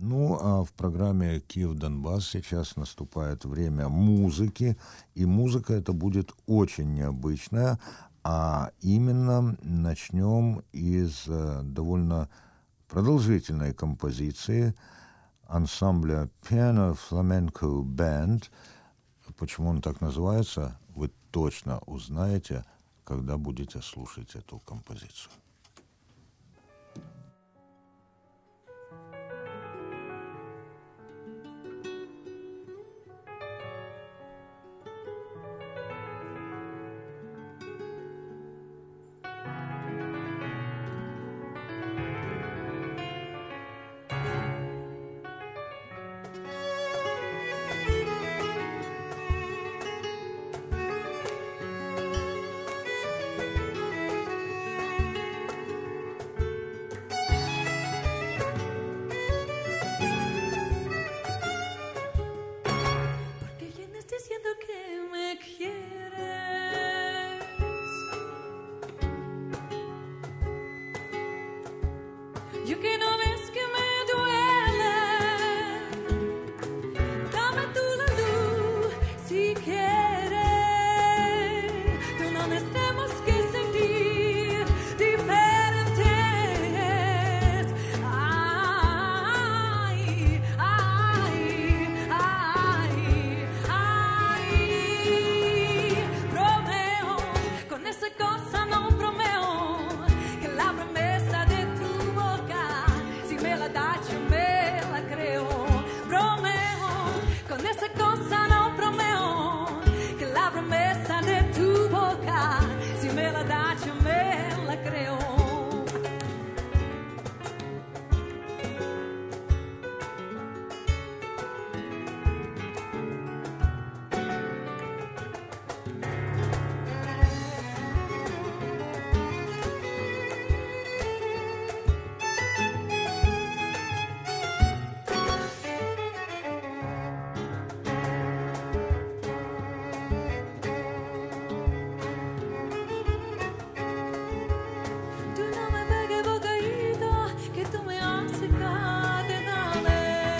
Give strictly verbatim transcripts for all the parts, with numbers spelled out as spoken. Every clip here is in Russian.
Ну, а в программе «Киев-Донбасс» сейчас наступает время музыки, и музыка эта будет очень необычная, а именно начнем из э, довольно продолжительной композиции ансамбля Piano Flamenco Band. Почему он так называется, вы точно узнаете, когда будете слушать эту композицию. Yo que no ves que me duele, dame tú la luz si quieres. Tú no nos tenemos que sentir diferentes. Ay, ay, ay, ay. Bromeo, con esa cosa no bromeo, que la promesa de tu boca, si me la das yo me la creo. Bromeo, con esa cosa no bromeo, que la promesa de tu boca, si me la das yo me la creo. Tú no me pegues bocadito, que tú me haces cardenales.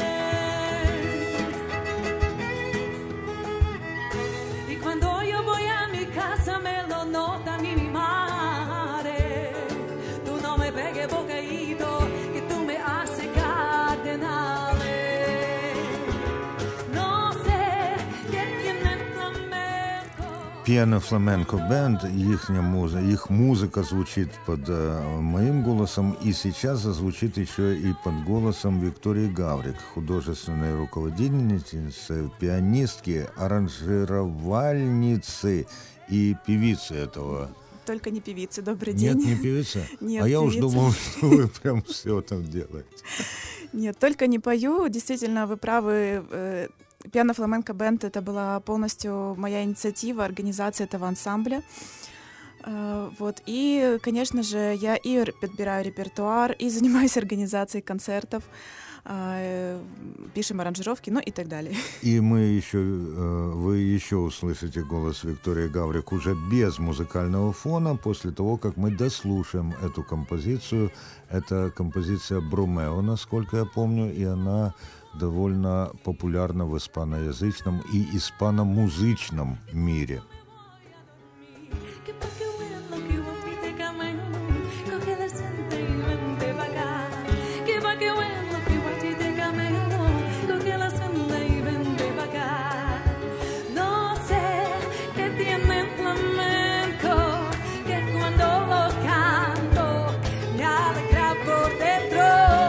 Y cuando yo voy a mi casa me lo nota ni mi madre. Tú no me pegues bocadito, que tú me haces cardenales. No sé qué tiene el flamenco. Piano Flamenco Band, їхня музика, їх музика звучит под э, моим голосом, и сейчас зазвучит еще и под голосом Виктории Гаврик, художественной руководительницы, пианистки, аранжировальницы и певицы этого. Только не певицы. Добрый Нет, день. не певица? Нет, А я уж певица. думал, что вы прям все там делаете. Нет, только не пою. Действительно, вы правы. Э, Piano Flamenco Band — это была полностью моя инициатива, организация этого ансамбля. Э, Вот. И, конечно же, я и р- подбираю репертуар, и занимаюсь организацией концертов, э, пишем аранжировки, ну и так далее. И мы еще, э, вы еще услышите голос Виктории Гаврик уже без музыкального фона, после того, как мы дослушаем эту композицию. Это композиция Брумео, насколько я помню, и она довольно популярна в испаноязычном и испаномузычном мире. Que pa' que bueno, que guapite camen, coge la senta y vente pa' acá. Que pa' que bueno, que guapite camen, coge la senta y vente pa' acá. No sé qué tiene el flamenco, que cuando lo canto me alegra por dentro.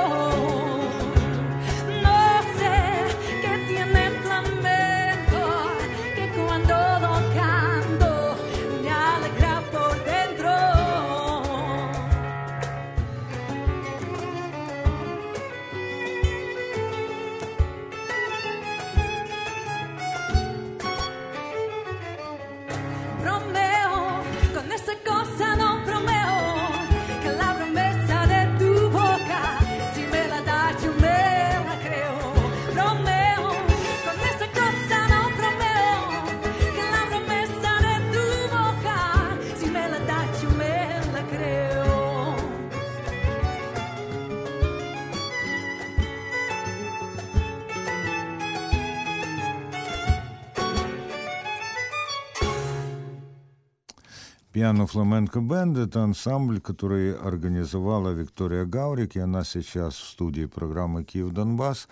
No sé qué tiene el flamenco, que cuando lo canto me alegra Пиано-фламенко-бенд — это ансамбль, который организовала Виктория Гаврик, и она сейчас в студии программы «Киев-Донбасс».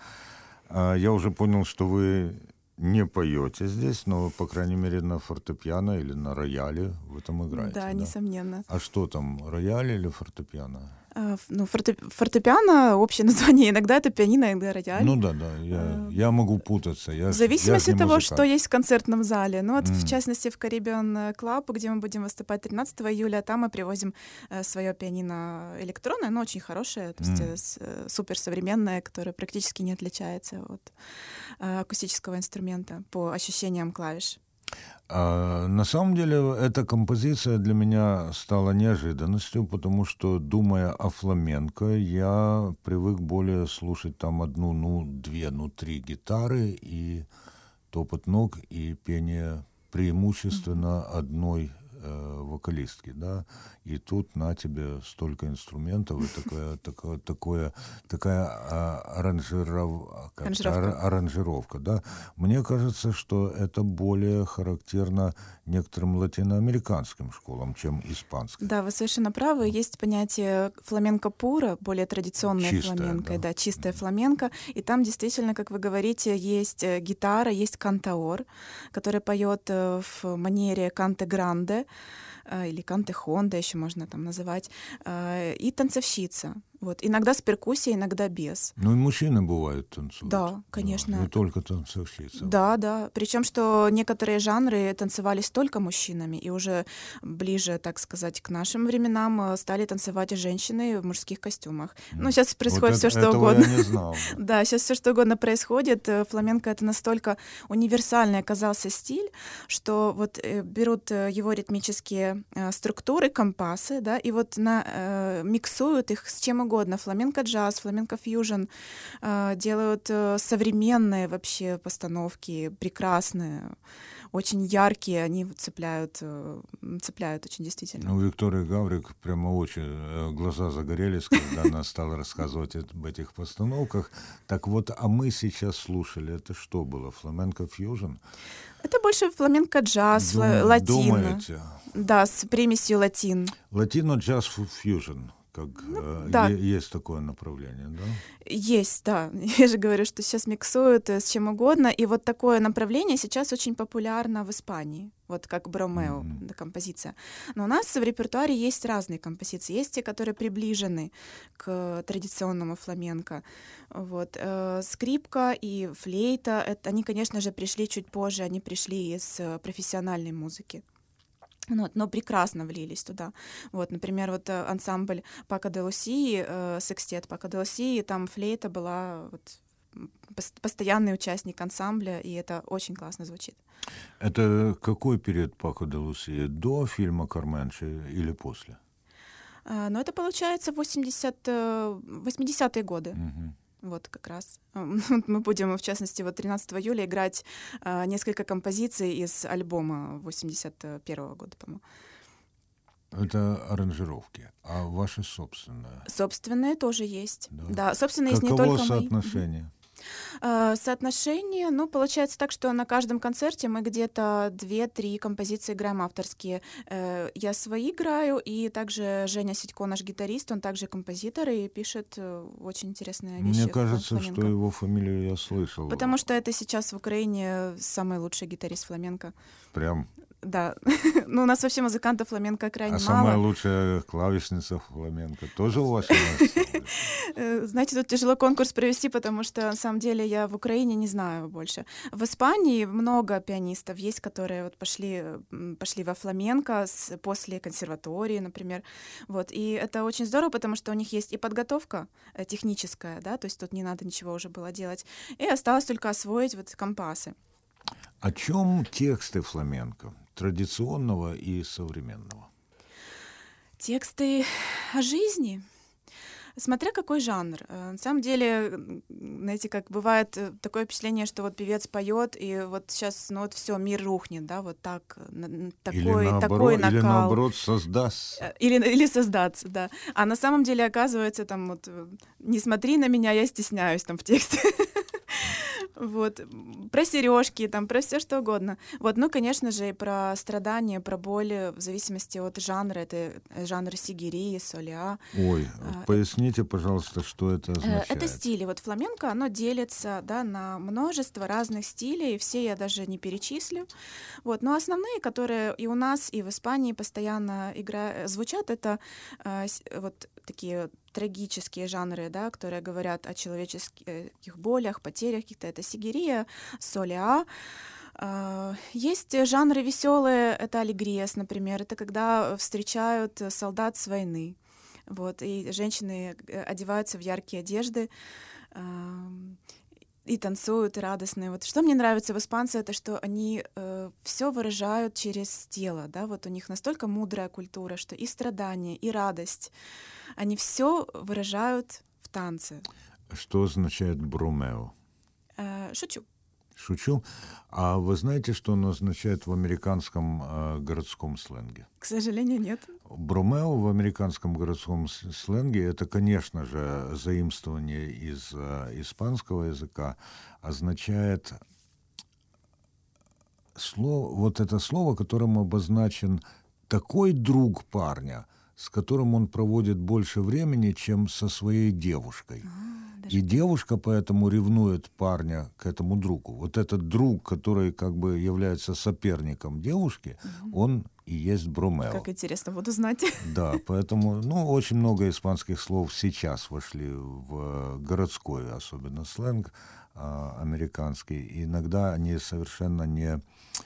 Я уже понял, что вы не поете здесь, но, по крайней мере, на фортепиано или на рояле вы там играете. Да, да? несомненно. А что там, рояль или фортепиано? А, ф- Ну, форте- фортепиано — общее название. Иногда это пианино, иногда рояль. Ну да, да, я, А, я могу путаться. Я, В ж- я зависимости ж от не того, музыкант. что есть в концертном зале. Ну вот, в М. частности, в Caribbean Club, где мы будем выступать тринадцатого июля, там мы привозим э, свое пианино электронное, но очень хорошее, то есть М. э, с- э, суперсовременное, которое практически не отличается от э, акустического инструмента по ощущениям клавиш. А, на самом деле, эта композиция для меня стала неожиданностью, потому что, думая о фламенко, я привык более слушать там одну, ну, две, ну, три гитары и топот ног и пение преимущественно одной э, вокалистки, да, и тут на тебе столько инструментов и такое, такое, такое, такая а, аранжиров... как-то Аранжировка. ара- аранжировка, да. Мне кажется, что это более характерно некоторым латиноамериканским школам, чем испанским. Да, вы совершенно правы. Есть понятие фламенко пура, более традиционное Чистое, фламенко, да. да, чистое фламенко. И там действительно, как вы говорите, есть э, гитара, есть кантаор, который поет э, в манере канте-гранде э, или канте-хонда, еще можно там называть, э, и танцовщица. Вот. Иногда с перкуссией, иногда без. Ну и мужчины бывают танцуют. Да, конечно. Не только танцовщицы. Да, да. Причем, что некоторые жанры танцевались только мужчинами, и уже ближе, так сказать, к нашим временам э, стали танцевать и женщины в мужских костюмах. Ну, сейчас происходит Вот все, это- что этого угодно. я не знал. да. Да, сейчас все что угодно происходит. Э, Фламенко — это настолько универсальный оказался стиль, что вот э, берут э, его ритмические э, структуры, компасы, да, и вот на, э, миксуют их с чем угодно. Фламенко-джаз, фламенко-фьюжн, э, делают э, современные вообще постановки, прекрасные, очень яркие, они вот цепляют, э, м, цепляют очень действительно. Ну, Виктория Гаврик прямо очень э, глаза загорелись, когда она стала рассказывать об этих постановках. Так вот, а мы сейчас слушали, это что было? Фламенко фьюжн? Это больше фламенко-джаз, Дум- фла- латино. Думаете? Да, с примесью латин. Латино джаз фьюжн, как э, да. е- есть такое направление, да? Есть, да. Я же говорю, что сейчас миксуют э, с чем угодно. И вот такое направление сейчас очень популярно в Испании. Вот как Бромео, Мгм. да, композиция. Но у нас в репертуаре есть разные композиции. Есть те, которые приближены к традиционному фламенко. Вот. э, Скрипка и флейта, это, они, конечно же, пришли чуть позже. Они пришли из э, профессиональной музыки. Вот, но прекрасно влились туда. Вот, например, вот э, ансамбль Пако де Лусии, э, секстет Пако де Лусии, там флейта была вот, м, пос- постоянный участник ансамбля, и это очень классно звучит. Это какой период Пако де Лусии? До фильма «Карменши» или после? А, Но это получается восемьдесят, э, восьмидесятые годы. Мгм. Вот как раз. М, вот Мы будем, в частности, вот тринадцатого июля играть э, несколько композиций из альбома восемьдесят первого года, по-моему. Это аранжировки, а ваши собственные? Собственные тоже есть. Да. Да, собственно, есть не Каково только мои. соотношение? А, Соотношение, ну, получается так, что на каждом концерте мы где-то две-три композиции играем авторские. Э, Я свои играю, и также Женя Сидько, наш гитарист, он также композитор и пишет э, очень интересные вещи. Мне в кажется, фламенко. что его фамилию я слышал. Потому что это сейчас в Украине самый лучший гитарист фламенко. Прям. Да. Ну, у нас вообще музыкантов фламенко крайне А мало. самая лучшая клавишница фламенко тоже у вас? Э, Знаете, тут тяжело конкурс провести, потому что на самом деле я в Украине не знаю больше. В Испании много пианистов есть, которые вот пошли, м, пошли во фламенко с- после консерватории, например. Вот. И это очень здорово, потому что у них есть и подготовка э, техническая, да, то есть тут не надо ничего уже было делать. И осталось только освоить вот компасы. О чем тексты фламенко? Традиционного и современного? Тексты о жизни. Смотря какой жанр. Э, На самом деле, м, знаете, как бывает э, такое впечатление, что вот певец поет, и вот сейчас, ну вот все, мир рухнет, да, вот так, э, на- н- такой, или, наоборот, такой накал. или наоборот создаст? Э, Или, или создаться, да. А на самом деле, оказывается, там вот, э, не смотри на меня, я стесняюсь там в тексте. Вот, про сережки, там, про все что угодно. Вот, ну, конечно же, и про страдания, про боли в зависимости от жанра. Это жанр сигири, солиа. Ой, А, поясните, пожалуйста, что это Э, означает. Это стили. Вот фламенко, оно делится, да, на множество разных стилей, все я даже не перечислю. Вот, но основные, которые и у нас, и в Испании постоянно игра... звучат, это э, с- вот такие трагические жанры, да, которые говорят о человеческих болях, потерях каких-то. Это сигирия, солиа. А, Есть жанры веселые, это алегриас, например. Это когда встречают солдат с войны. Вот, и женщины э, одеваются в яркие одежды, ам, и танцуют, и радостные. Вот что мне нравится в испанце, это что они все выражают через тело, да, вот у них настолько мудрая культура, что и страдания, и радость, они все выражают в танце. Что означает бромео? Э, Шучу. Шучу. А вы знаете, что оно означает в американском э, городском сленге? К сожалению, нет. Бромео в американском городском с- сленге — это, конечно же, заимствование из э, испанского языка, означает слово, вот это слово, которым обозначен такой друг парня, с которым он проводит больше времени, чем со своей девушкой. А, даже И так. девушка поэтому ревнует парня к этому другу. Вот этот друг, который как бы является соперником девушки, Мгм. он и есть Бромео. Как интересно, буду знать. Да, поэтому, ну, очень много испанских слов сейчас вошли в городской, особенно сленг а, американский. И иногда они совершенно не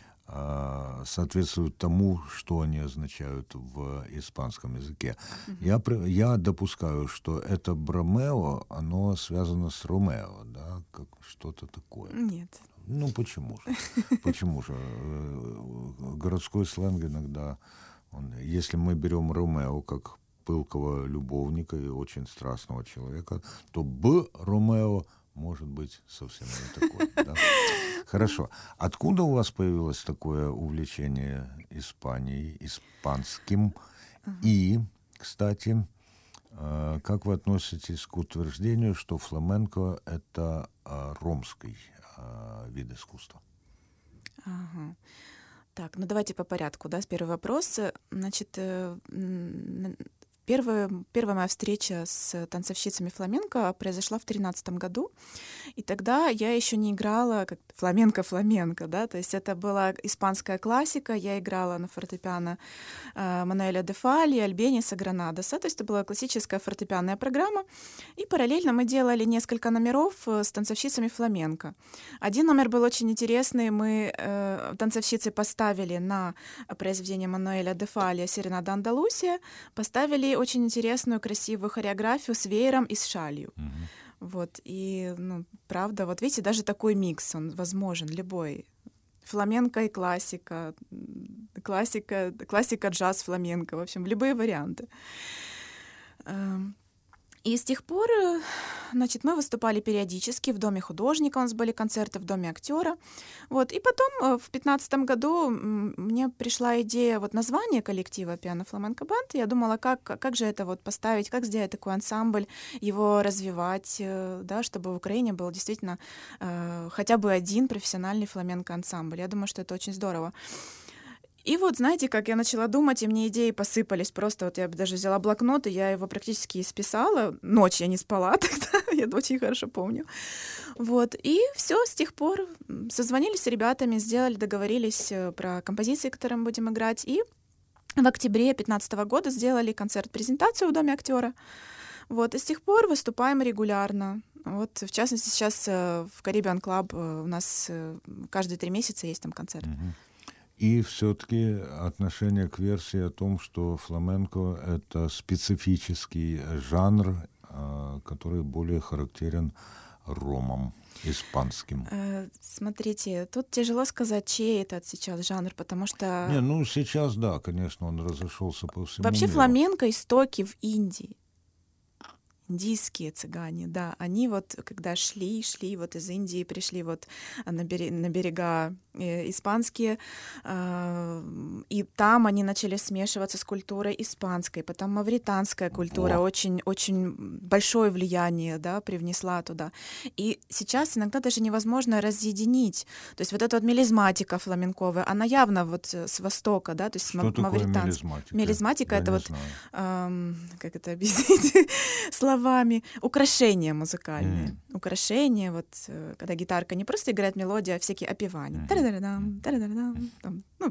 а, соответствуют тому, что они означают в испанском языке. Я, при- я допускаю, что это Бромео, оно связано с Ромео, да, как что-то такое. Нет. Ну, почему же? Почему же? Э, Городской сленг иногда, он- если мы берем Ромео как пылкого любовника и очень страстного человека, то Б. Ромео может быть совсем не такой. Да? Хорошо. Откуда у вас появилось такое увлечение Испанией, испанским? И, кстати, э, как вы относитесь к утверждению, что фламенко — это э, ромский э, вид искусства? Ага. Так, ну давайте по порядку, да, с первого вопроса. Значит, э, м, первая, первая моя встреча с танцовщицами фламенко произошла в тринадцатом году, и тогда я еще не играла как фламенко-фламенко, да, то есть это была испанская классика, я играла на фортепиано э, Мануэля де Фали, Альбениса, Гранадоса, то есть это была классическая фортепианная программа, и параллельно мы делали несколько номеров э, с танцовщицами фламенко. Один номер был очень интересный, мы э, танцовщицы поставили на произведение Мануэля де Фали «Серенада Андалусия», поставили очень интересную, красивую хореографию с веером и с шалью. Вот, и, ну, правда, вот видите, даже такой микс, он возможен, любой. Фламенко и классика, м, классика, классика, джаз, фламенко, в общем, любые варианты. Эм, И с тех пор, э, значит, мы выступали периодически в Доме художника, у нас были концерты в Доме актера. Вот. И потом э, в пятнадцатом году м, мне пришла идея вот названия коллектива «Пиано Фламенко Банд». Я думала, как, как же это вот поставить, как сделать такой ансамбль, его развивать, э, да, чтобы в Украине был действительно э, хотя бы один профессиональный фламенко-ансамбль. Я думаю, что это очень здорово. И вот, знаете, как я начала думать, и мне идеи посыпались. Просто вот я даже взяла блокнот, и я его практически исписала. Ночь я не спала тогда, я это очень хорошо помню. Вот, и все, с тех пор м, созвонились с ребятами, сделали, договорились э, про композиции, которые мы будем играть. И в октябре две тысячи пятнадцатого года сделали концерт-презентацию в Доме актера. Вот, и с тех пор выступаем регулярно. Вот, в частности, сейчас э, в Caribbean Club э, у нас э, каждые три месяца есть там концерт. Мгм. И все-таки отношение к версии о том, что фламенко — это специфический жанр, а, который более характерен ромам испанским. Э, Смотрите, тут тяжело сказать, чей это сейчас жанр, потому Не, что ну сейчас, да, конечно, он разошелся по всему вообще миру. фламенко истоки в Индии. Индийские цыгане, да, они вот когда шли, шли вот из Индии, пришли вот на, бере- на берега э, испанские, э, и там они начали смешиваться с культурой испанской, потом мавританская культура Во. очень, очень большое влияние, да, привнесла туда. И сейчас иногда даже невозможно разъединить. То есть вот эта вот мелизматика фламенковая, она явно вот э, с востока, да, то есть Что ма- такое мавританская. мелизматика? Мелизматика Я это не вот, знаю. эм, как это объяснить словами, украшения музыкальные. М. Украшения, вот э, когда гитарка не просто играет мелодию, а всякие опевания. Мгм. Та-да-да-дам, Мгм. та-да-да-дам, там, ну,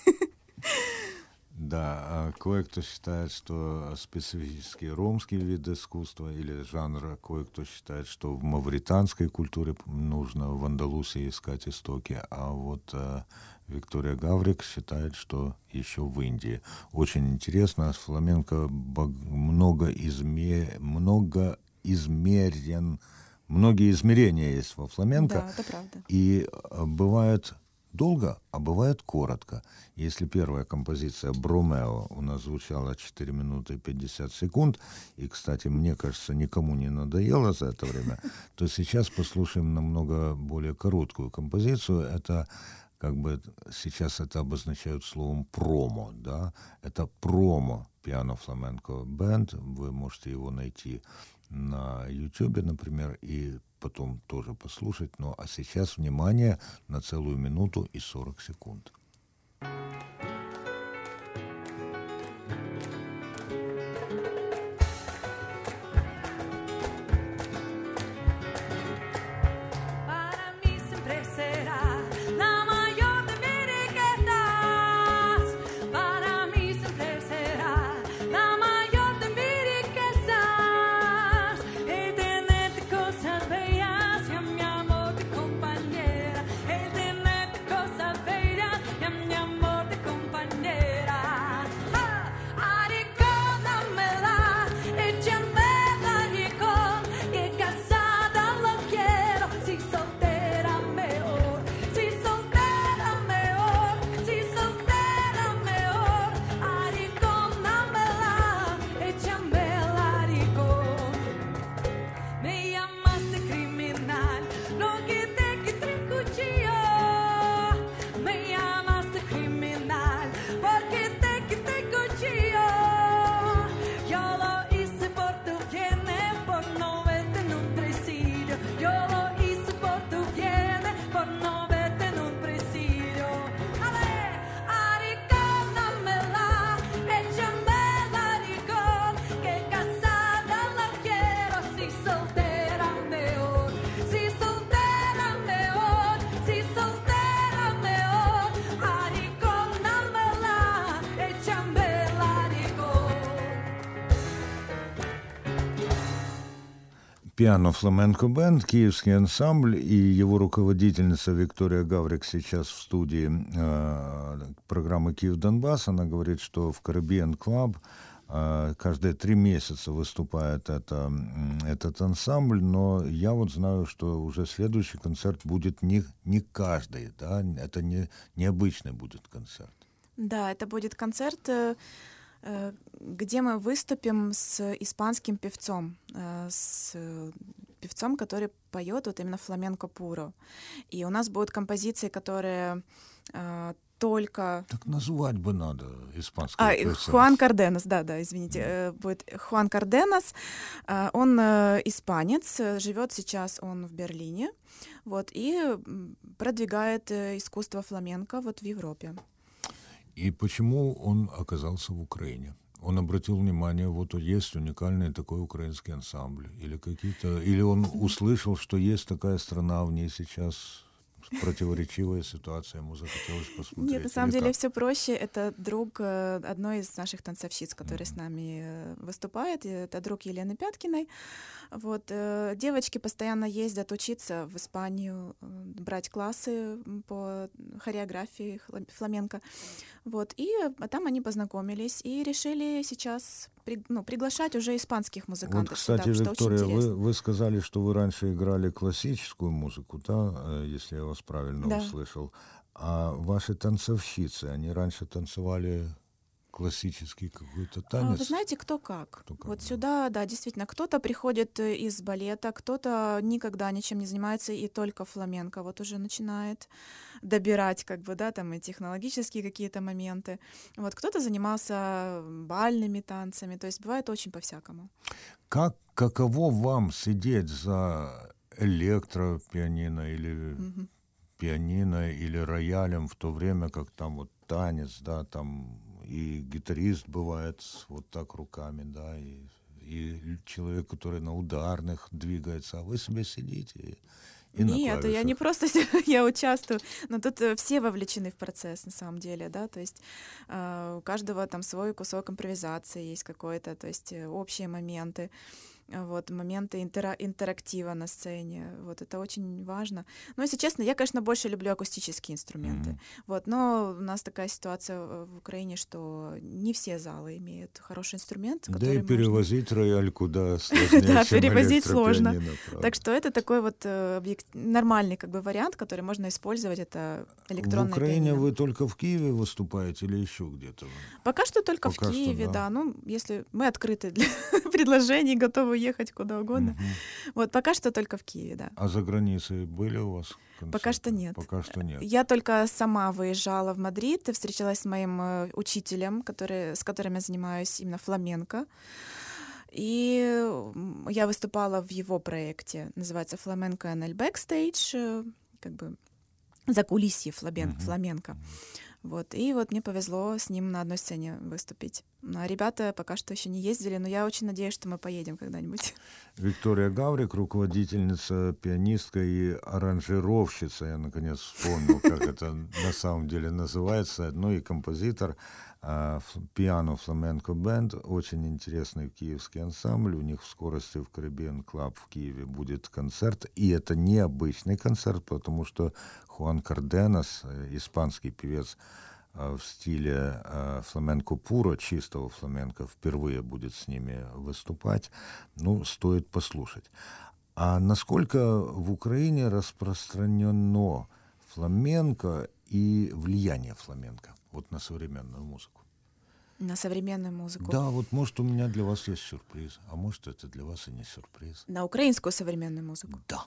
Да, а кое-кто считает, что специфический ромский вид искусства или жанра, кое-кто считает, что в мавританской культуре нужно в Андалусии искать истоки, а вот э, Виктория Гаврик считает, что еще в Индии. Очень интересно, фламенко бог- много, изме... много измерен, многие измерения есть во фламенко, да, это правда. и э, бывает долго, а бывает коротко. Если первая композиция «Бромео» у нас звучала четыре минуты пятьдесят секунд, и, кстати, мне кажется, никому не надоело за это время, то сейчас послушаем намного более короткую композицию. Это как бы сейчас это обозначают словом «промо», да? Это промо «Пиано Фламенко Бенд». Вы можете его найти на Ютубе, например, и потом тоже послушать. Ну, а сейчас, внимание, на целую минуту и сорок секунд. Para mí siempre será la mayor de mis riquezas. Para mí siempre será la mayor de mis riquezas. El tenerte cosas bellas y a mi amor de compañera. El tenerte cosas bellas y a mi amor de compañera. Ah, aricódamela, échamela, ricón, que casada lo quiero. Si soltera mejor, si soltera mejor, si soltera mejor. Aricódamela, échamela, ricón. Me llamaste criminal, no quité que te cuchillo. Me llamaste criminal, porque te quité cuchillo. Yo lo hice por tu bien, por no verte en un presidio. Yo lo hice por tu bien, por no verte en un presidio. A ver, aricódamela, échamela, ricón, que casada la quiero. Si soltera mejor, si soltera mejor, si soltera mejor. Aricódamela, échamela, ricón. Пиано Фламенко Бенд, киевский ансамбль, и его руководительница Виктория Гаврик сейчас в студии э, программы «Киев Донбасс». Она говорит, что в Caribbean Club э, каждые три месяца выступает это, м, этот ансамбль, но я вот знаю, что уже следующий концерт будет не, не каждый, да, это не, необычный будет концерт. Да, это будет концерт, э, э, где мы выступим с испанским певцом, э, с э, певцом, который поет вот именно фламенко пуро. И у нас будут композиции, которые э, только... Так назвать бы надо испанского А, певца. Хуан Карденас, да, да, извините, э, будет Хуан Карденас. Э, Он э, испанец, э, живет сейчас он в Берлине, вот, и м, продвигает э, искусство фламенко вот в Европе. И почему он оказался в Украине? Он обратил внимание, вот есть уникальный такой украинский ансамбль, или какие-то, или он услышал, что есть такая страна, в ней сейчас противоречивая ситуация, ему захотелось посмотреть. Нет, на самом или деле как? все проще. Это друг э, одной из наших танцовщиц, которая с нами э, выступает. И это друг Елены Пяткиной. Вот, э, девочки постоянно ездят учиться в Испанию, э, брать классы по хореографии хла- фламенко. Вот, и э, там они познакомились и решили сейчас при- ну, приглашать уже испанских Вот, музыкантов кстати, сюда, что очень Виктория, вы, интересно. вы сказали, что вы раньше играли классическую музыку, да, э, если я вас правильно Да. услышал. А ваши танцовщицы, они раньше танцевали классический какой-то А, танец? Вы знаете, кто как. Кто как, Вот да. сюда, да, действительно, кто-то приходит э, из балета, кто-то никогда ничем не занимается и только фламенко вот уже начинает добирать, как бы, да, там и технологические какие-то моменты. Вот кто-то занимался бальными танцами, то есть бывает очень по-всякому. Как, каково вам сидеть за электропианино или Мгм. пианино или роялем, в то время как там вот танец, да, там и гитарист бывает с- вот так руками, да, и, и л- человек, который на ударных двигается, а вы себе сидите и, и на Нет, я не клавишах. просто с- я участвую, но тут э, все вовлечены в процесс на самом деле, да, то есть э, у каждого там свой кусок импровизации есть какой-то, то есть э, общие моменты, э, вот моменты интера- интерактива на сцене, вот это очень важно. Но если честно, я, конечно, больше люблю акустические инструменты, Мгм. вот, но у нас такая ситуация э, в Украине, что не все залы имеют хороший инструмент, Да и который можно перевозить рояль куда сложнее, да, чем перевозить сложно. электропианино, Так правда. что это такой вот э, объект- нормальный как бы вариант, который можно использовать, это В электронное Украине пианино. вы только в Киеве выступаете или еще где-то? вы? Пока что только в Пока что, Киеве, да. да. Ну, если мы открыты для предложений, готовы ехать куда угодно. Мгм. Вот пока что только в Киеве, да. А за границей были у вас концерты? Пока что нет. Пока что нет. Я только сама выезжала в Мадрид и встречалась с моим э, учителем, который, с которым я занимаюсь именно фламенко. И м, я выступала в его проекте, называется «Фламенко эн эл Backstage», э, как бы закулисье флабен- Мгм. фламенко. Вот. И вот мне повезло с ним на одной сцене выступить. Ну, а ребята пока что еще не ездили, но я очень надеюсь, что мы поедем когда-нибудь. Виктория Гаврик, руководительница, пианистка и аранжировщица, я наконец вспомнил, как это на самом деле называется, ну и композитор, а, ф- пиано фламенко бенд, очень интересный киевский ансамбль, у них в скорости в Caribbean Club в Киеве будет концерт, и это необычный концерт, потому что Хуан Карденас, э, испанский певец, а, в стиле а, фламенко пуро, чистого фламенко, впервые будет с ними выступать. Ну, стоит послушать. А насколько в Украине распространено фламенко и влияние фламенко вот на современную музыку? На современную музыку. Да, вот может у меня для вас есть сюрприз, а может это для вас и не сюрприз. На украинскую современную музыку. Да.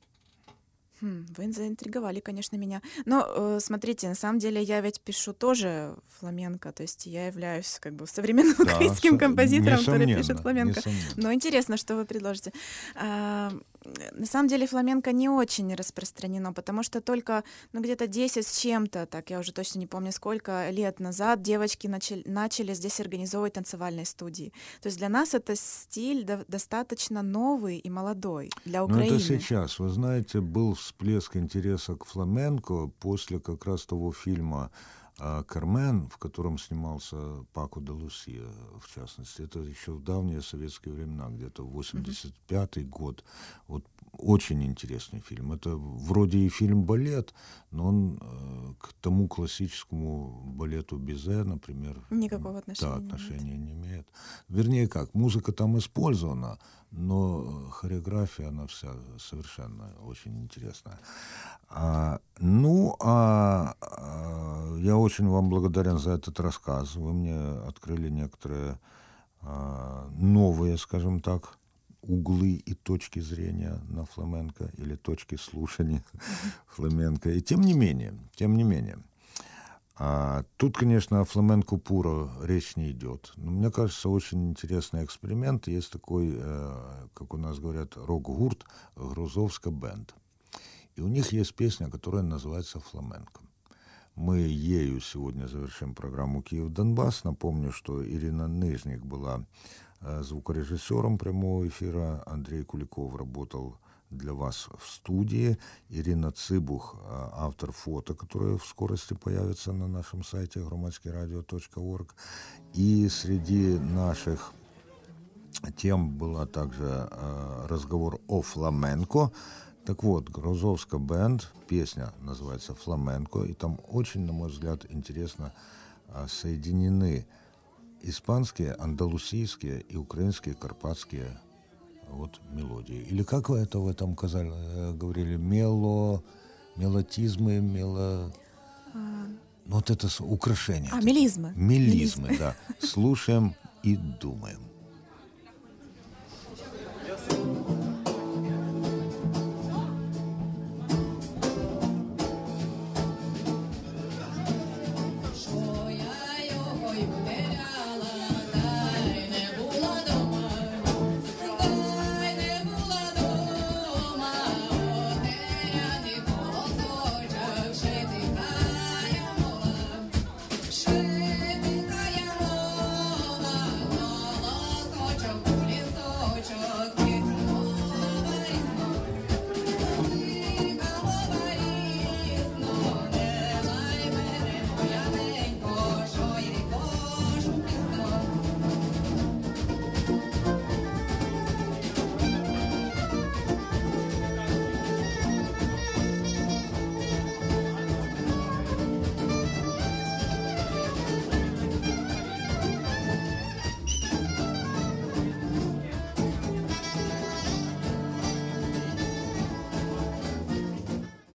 Хм, вы заинтриговали, конечно, меня. Но э, смотрите, на самом деле я ведь пишу тоже фламенко, то есть я являюсь как бы современным Да, украинским со- композитором, который несомненно, пишет фламенко. несомненно. Но интересно, что вы предложите. А, на самом деле фламенко не очень распространено, потому что только ну, где-то десять с чем-то, так я уже точно не помню сколько, лет назад девочки начали, начали здесь организовывать танцевальные студии. То есть для нас это стиль до- достаточно новый и молодой для Но Украины. это сейчас. Вы знаете, был всплеск интереса к фламенко после как раз того фильма а, «Кармен», в котором снимался Пако де Лусия, в частности. Это еще в давние советские времена, где-то восемьдесят пятый год. Вот очень интересный фильм. Это вроде и фильм-балет, но он э, к тому классическому балету Бизе, например, Никакого отношения да, не имеет. отношения не имеет. Вернее как, музыка там использована, но хореография, она вся совершенно очень интересная. А, ну, а, а, я очень вам благодарен за этот рассказ. Вы мне открыли некоторые а, новые, скажем так, углы и точки зрения на фламенко или точки слушания фламенко. И тем не менее, тем не менее, а, тут, конечно, о фламенко пуро речь не идет. Но мне кажется, очень интересный эксперимент. Есть такой, э, как у нас говорят, рок-гурт «Грузовска бенд». И у них есть песня, которая называется «Фламенко». Мы ею сегодня завершим программу «Киев-Донбасс». Напомню, что Ирина Нижник была э, звукорежиссером прямого эфира, Андрей Куликов работал для вас в студии, Ирина Цыбух, э, автор фото, которое в скорости появится на нашем сайте громадский радио точка орг. И среди наших тем была также э, разговор о фламенко. Так вот, Грузовска бенд, песня называется «Фламенко», и там очень, на мой взгляд, интересно а, соединены испанские, андалусийские и украинские карпатские вот, мелодии. Или как вы это в этом казали, э, говорили? Мело, мелотизмы, мело... А, Вот это с- украшение. А, мелизмы. Мелизмы, да. Слушаем и думаем.